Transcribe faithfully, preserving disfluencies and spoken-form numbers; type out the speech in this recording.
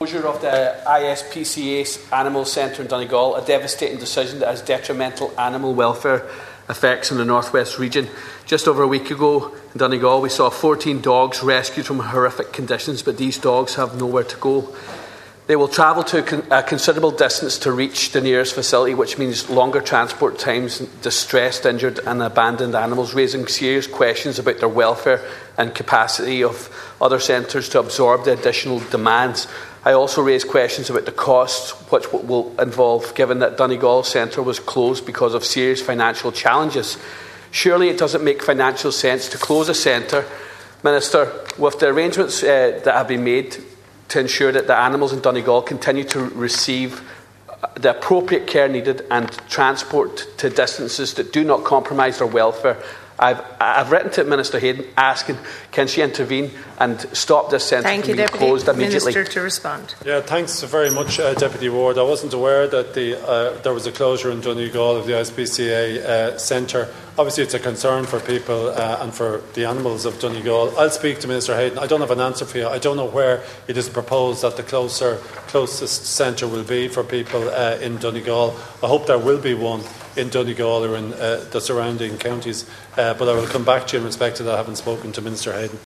Closure of the I S P C A Animal Centre in Donegal, a devastating decision that has detrimental animal welfare effects in the North West region. Just over a week ago in Donegal, we saw fourteen dogs rescued from horrific conditions, but these dogs have nowhere to go. They will travel to a considerable distance to reach the nearest facility, which means longer transport times, distressed, injured and abandoned animals, raising serious questions about their welfare and capacity of other centres to absorb the additional demands. I also raised questions about the costs which will involve, given that Donegal Centre was closed because of serious financial challenges. Surely it doesn't make financial sense to close a centre, Minister, with the arrangements uh, that have been made to ensure that the animals in Donegal continue to receive the appropriate care needed and transport to distances that do not compromise their welfare. I've, I've written to Minister Hayden asking, can she intervene and stop this centre from being Deputy closed immediately? Minister to respond. Yeah, thanks very much, uh, Deputy Ward. I wasn't aware that the, uh, there was a closure in Donegal of the I S P C A uh, centre. Obviously, it's a concern for people uh, and for the animals of Donegal. I'll speak to Minister Hayden. I don't have an answer for you. I don't know where it is proposed that the closer, closest centre will be for people uh, in Donegal. I hope there will be one in Donegal or in uh, the surrounding counties. Uh, but I will come back to you in respect to that, having spoken to Minister Hayden.